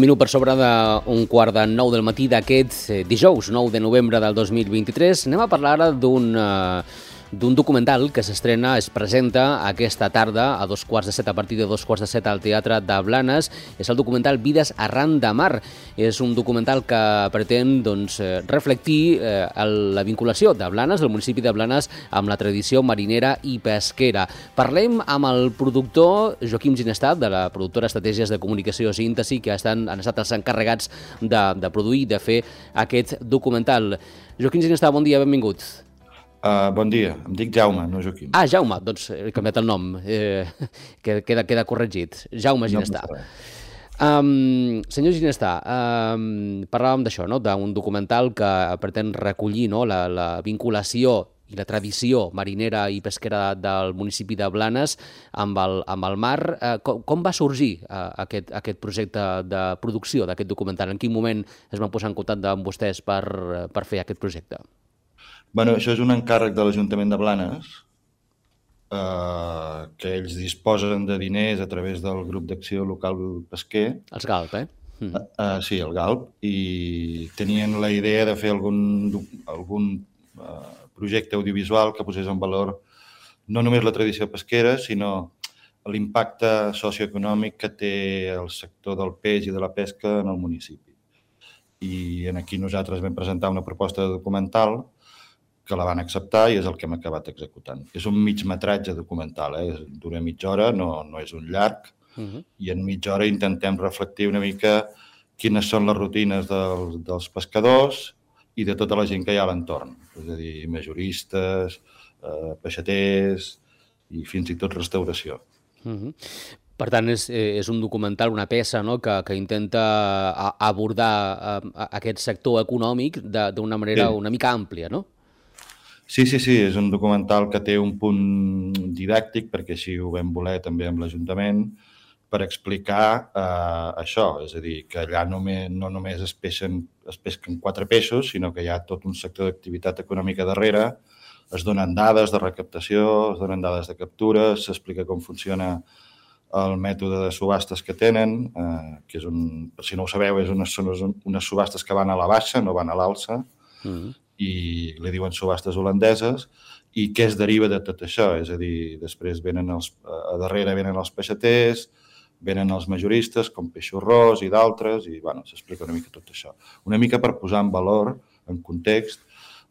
minut per sobre d'un quart de 9 del matí d'aquest dijous, 9 de novembre del 2023. Anem a parlar ara d'un documental que s'estrena, es presenta aquesta tarda a 2:15, a partir de 2:15 al Teatre de Blanes. És el documental Vides arran de mar. És un documental que pretén reflectir la vinculació de Blanes, del municipi de Blanes, amb la tradició marinera i pesquera. Parlem amb el productor Joaquim Ginestar, de la productora Estratègies de Comunicació Síntesi, que han estat els encarregats de produir i de fer aquest documental. Joaquim Ginestar, bon dia, benvingut. Bon dia, em dic Jaume, no Joaquim. Jaume, doncs he canviat el nom, queda corregit. Jaume Ginestar. Senyor Ginestar, parlàvem d'això, d'un documental que pretén recollir la vinculació i la tradició marinera i pesquera del municipi de Blanes amb el mar. Com va sorgir aquest projecte de producció d'aquest documental? En quin moment es van posar en contacte amb vostès per fer aquest projecte? Bueno, això és un encàrrec de l'Ajuntament de Blanes, que ells disposen de diners a través del grup d'acció local pesquer. Els GALP, Sí, el GALP, i tenien la idea de fer algun projecte audiovisual que posés en valor no només la tradició pesquera, sinó l'impacte socioeconòmic que té el sector del peix i de la pesca en el municipi. I aquí nosaltres vam presentar una proposta de documental que la van acceptar i és el que hem acabat executant. És un migmetratge documental, dura mitja hora, no és un llarg, i en mitja hora intentem reflectir una mica quines són les rutines dels pescadors i de tota la gent que hi ha a l'entorn, és a dir, majoristes, peixaters i fins i tot restauració. Per tant, és un documental, una peça que intenta abordar aquest sector econòmic d'una manera una mica àmplia, no? Sí, és un documental que té un punt didàctic, perquè així ho vam voler també amb l'Ajuntament, per explicar això, és a dir, que allà no només es pesquen 4 peixos, sinó que hi ha tot un sector d'activitat econòmica darrere, es donen dades de recaptació, es donen dades de captures, s'explica com funciona el mètode de subhastes que tenen, que és per si no ho sabeu, són unes subhastes que van a la baixa, no van a l'alça, i li diuen subhastes holandeses, i què es deriva de tot això? És a dir, després a darrere venen els peixaters, venen els majoristes, com Peixos Ros i d'altres, i s'explica una mica tot això. Una mica per posar en valor, en context,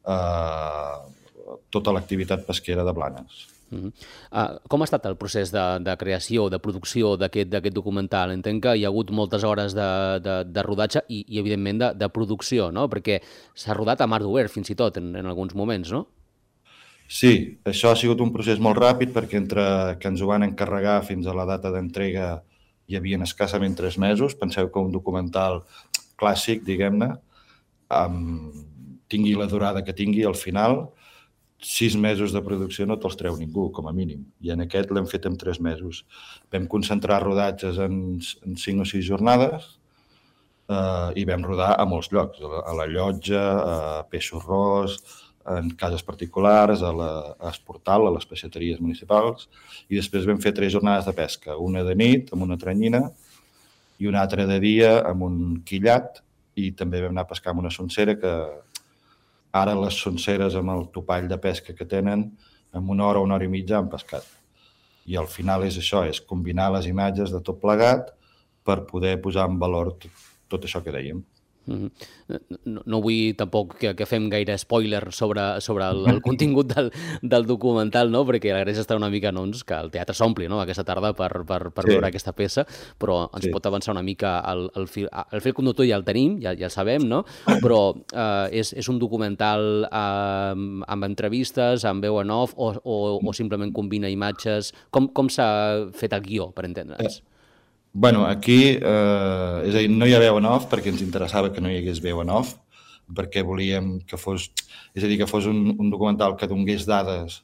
tota l'activitat pesquera de Blanes. Com ha estat el procés de creació, de producció d'aquest documental? Entenc que hi ha hagut moltes hores de rodatge i evidentment, de producció, no? Perquè s'ha rodat a mar obert, fins i tot, en alguns moments, no? Sí, això ha sigut un procés molt ràpid perquè entre que ens ho van encarregar fins a la data d'entrega hi havia escassament 3 mesos. Penseu que un documental clàssic, diguem-ne, tingui la durada que tingui al final, 6 mesos de producció no te'ls treu ningú, com a mínim. I en aquest l'hem fet en 3 mesos. Vam concentrar rodatges en 5 o 6 jornades i vam rodar a molts llocs, a la Llotja, a Peixos Ros, en cases particulars, a Esportal, a les peixateries municipals, i després vam fer 3 jornades de pesca, una de nit amb una tranyina i una altra de dia amb un quillat, i també vam anar a pescar amb una soncera que ara les sonceres amb el topall de pesca que tenen, en 1 hora o 1 hora i mitja han pescat. I al final és això, és combinar les imatges de tot plegat per poder posar en valor tot això que dèiem. No vull tampoc que fem gaire spoiler sobre el contingut del documental, no? Perquè la gràcia està una mica que el teatre s'ompli aquesta tarda per veure aquesta peça, però ens pot avançar una mica el fil conductor. Ja el tenim, ja el sabem, no? Però és un documental amb entrevistes, amb veu en off, o simplement combina imatges? Com s'ha fet el guió, per entendre'ns? Bueno, aquí, és a dir, no hi ha veu en off perquè ens interessava que no hi hagués veu en off, perquè volíem que fos un documental que donés dades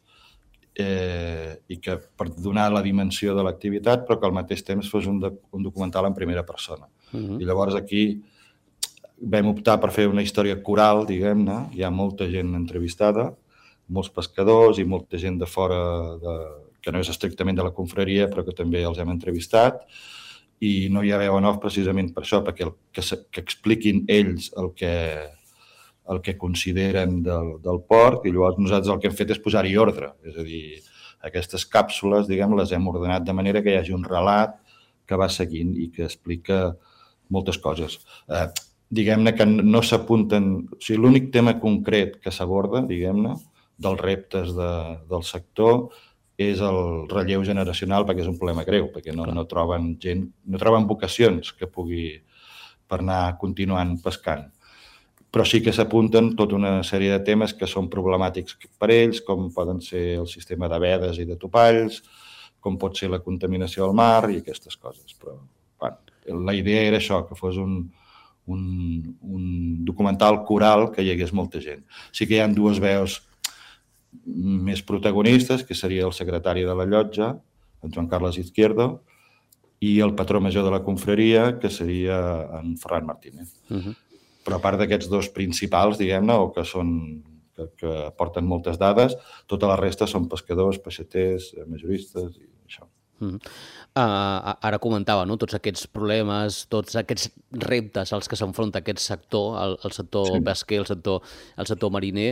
i que per donar la dimensió de l'activitat, però que al mateix temps fos un documental en primera persona. I llavors aquí vam optar per fer una història coral, diguem-ne, hi ha molta gent entrevistada, molts pescadors i molta gent de fora, que no és estrictament de la confraria, però que també els hem entrevistat, i no hi ha veu en off precisament per això, perquè que expliquin ells el que consideren del port, i llavors nosaltres el que hem fet és posar-hi ordre. És a dir, aquestes càpsules, diguem, les hem ordenat de manera que hi hagi un relat que va seguint i que explica moltes coses. Diguem-ne que no s'apunten... O sigui, l'únic tema concret que s'aborda, diguem-ne, dels reptes del sector és el relleu generacional, perquè és un problema greu, perquè no troben gent, no troben vocacions que pugui per anar continuant pescant. Però sí que s'apunten tota una sèrie de temes que són problemàtics per ells, com poden ser el sistema de vedes i de topalls, com pot ser la contaminació del mar i aquestes coses. Però bueno, la idea era això, que fos un documental coral que hi hagués molta gent. Sí que hi ha dues veus més protagonistes, que seria el secretari de la llotja, en Joan Carles Izquierdo, i el patró major de la confraria, que seria en Ferran Martínez. Però a part d'aquests dos principals, diguem-ne, o que aporten moltes dades, tota la resta són pescadors, peixaters, majoristes i això. Ara comentava, no? Tots aquests problemes, tots aquests reptes als que s'enfronta aquest sector, el sector pesquer, el sector mariner.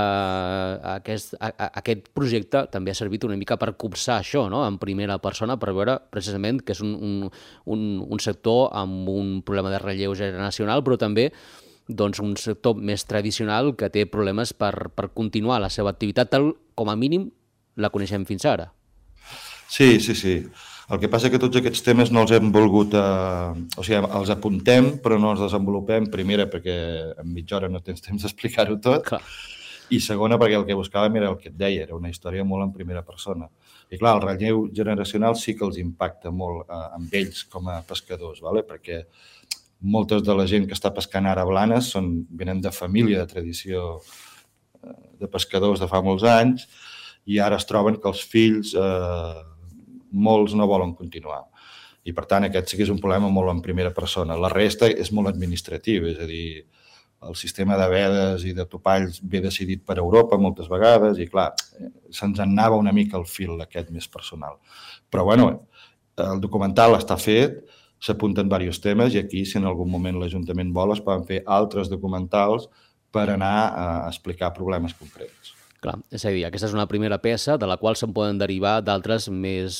Aquest projecte també ha servit una mica per copsar això, no? En primera persona, per veure precisament que és un sector amb un problema de relleu generacional, però també doncs, un sector més tradicional que té problemes per continuar la seva activitat, tal com a mínim la coneixem fins ara. Sí. El que passa és que tots aquests temes no els hem volgut... O sigui, els apuntem, però no els desenvolupem. Primera, perquè en mitja hora no tens temps d'explicar-ho tot. Clar. I segona, perquè el que buscàvem era el que et deia, era una història molt en primera persona. I clar, el relleu generacional sí que els impacta molt amb ells com a pescadors, ¿vale? Perquè moltes de la gent que està pescant ara a Blanes venen de família, de tradició de pescadors de fa molts anys, i ara es troben que els fills... molts no volen continuar. I, per tant, aquest sí que és un problema molt en primera persona. La resta és molt administratiu, és a dir, el sistema de vedes i de topalls ve decidit per Europa moltes vegades i, clar, se'ns anava una mica el fil aquest més personal. Però, bueno, el documental està fet, s'apunten diversos temes i aquí, si en algun moment l'Ajuntament vol, es poden fer altres documentals per anar a explicar problemes concrets. Clar, és a dir, aquesta és una primera peça de la qual se'n poden derivar d'altres més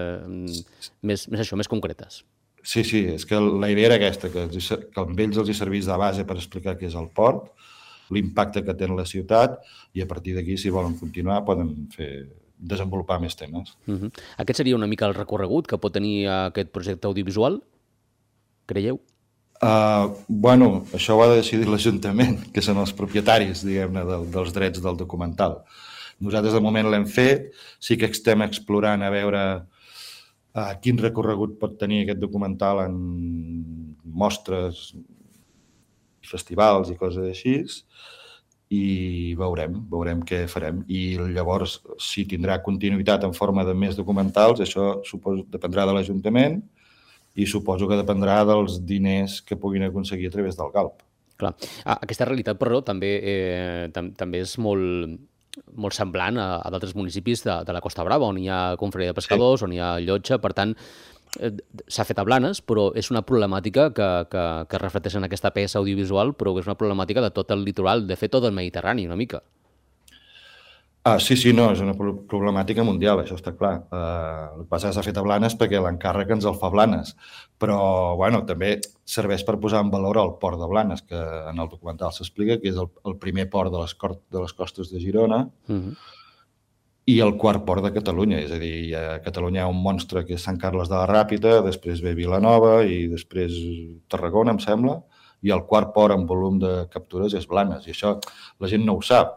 concretes. Sí, és que la idea era aquesta, que amb ells els hi servís de base per explicar què és el port, l'impacte que té en la ciutat, i a partir d'aquí, si volen continuar, poden desenvolupar més temes. Aquest seria una mica el recorregut que pot tenir aquest projecte audiovisual, creieu? Bueno, això ho ha de decidir l'Ajuntament, que són els propietaris, diguem-ne, dels drets del documental. Nosaltres, de moment, l'hem fet. Sí que estem explorant a veure quin recorregut pot tenir aquest documental en mostres, festivals i coses així, i veurem què farem. I llavors, si tindrà continuïtat en forma de més documentals, això suposo dependrà de l'Ajuntament, i suposo que dependrà dels diners que puguin aconseguir a través del GALP. Clar. Aquesta realitat, però, també és molt semblant a d'altres municipis de la Costa Brava, on hi ha confraria de pescadors, on hi ha llotja. Per tant, s'ha fet a Blanes, però és una problemàtica que reflecteix en aquesta peça audiovisual, però és una problemàtica de tot el litoral, de fet, tot el Mediterrani, una mica. Sí, no, és una problemàtica mundial, això està clar. El que passa és que s'ha fet a Blanes perquè l'encàrrec ens el fa Blanes, però bueno, també serveix per posar en valor el port de Blanes, que en el documental s'explica que és el primer port de les costes de Girona i el quart port de Catalunya. És a dir, a Catalunya hi ha un monstre que és Sant Carles de la Ràpita, després ve Vilanova i després Tarragona, em sembla, i el quart port en volum de captures és Blanes, i això la gent no ho sap.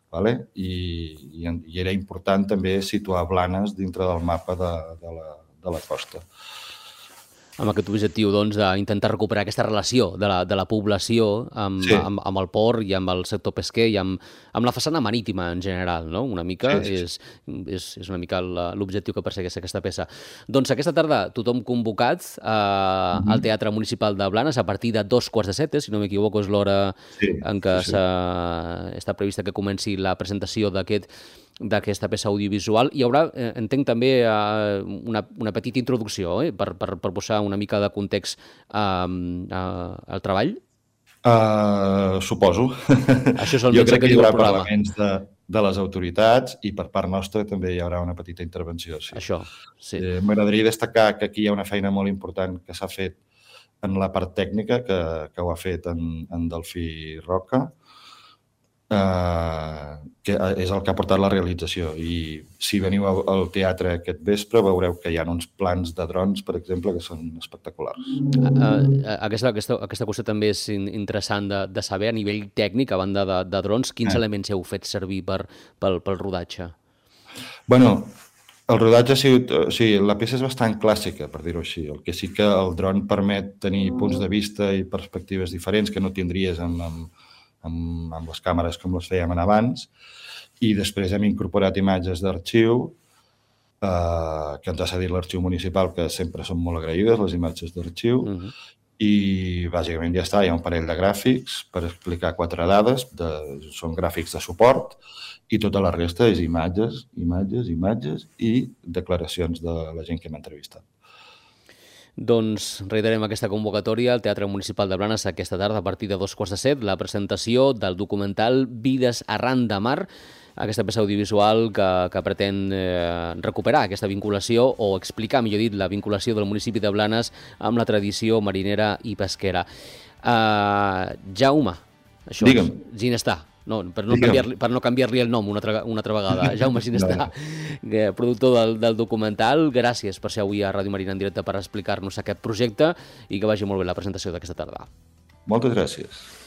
I era important també situar Blanes dintre del mapa de la costa. Amb aquest objectiu, doncs, d'intentar recuperar aquesta relació de la població amb el port i amb el sector pesquer i amb la façana marítima en general, no? Una mica és una mica l'objectiu que persegueix aquesta peça. Doncs aquesta tarda tothom convocat al Teatre Municipal de Blanes a partir de 2:15, si no m'equivoco, és l'hora en què està prevista que comenci la presentació d'aquesta peça audiovisual. Hi haurà, entenc també, una petita introducció per posar una mica de context al treball? Suposo. Això és el Jo menys crec que que hi diu el haurà programa. parlaments de les autoritats i per part nostra també hi haurà una petita intervenció. Sí. Això, sí. M'agradaria destacar que aquí hi ha una feina molt important que s'ha fet en la part tècnica, que ho ha fet en Delfí Roca, que és el que ha portat la realització. I si veniu al teatre aquest vespre veureu que hi ha uns plans de drons, per exemple, que són espectaculars. Aquesta qüestió també és interessant de saber a nivell tècnic, a banda de drons, quins elements heu fet servir pel rodatge? Bueno, el rodatge ha sigut... O sigui, la peça és bastant clàssica, per dir-ho així. El que sí que el dron permet tenir punts de vista i perspectives diferents que no tindries amb les càmeres com les fèiem abans. I després hem incorporat imatges d'arxiu que ens ha cedit l'Arxiu Municipal, que sempre són molt agraïdes, les imatges d'arxiu. I bàsicament ja està, hi ha un parell de gràfics per explicar 4 dades, són gràfics de suport, i tota la resta és imatges i declaracions de la gent que hem entrevistat. Doncs reiterem aquesta convocatòria al Teatre Municipal de Blanes aquesta tarda a partir de 7:15, la presentació del documental Vides arran de mar, aquesta peça audiovisual que pretén recuperar aquesta vinculació o explicar, millor dit, la vinculació del municipi de Blanes amb la tradició marinera i pesquera. Jaume, això, Ginestar, per no canviar-li el nom una altra vegada. Jaume Ginestar, productor del documental, gràcies per ser avui a Ràdio Marina en directe per explicar-nos aquest projecte i que vagi molt bé la presentació d'aquesta tarda. Moltes gràcies.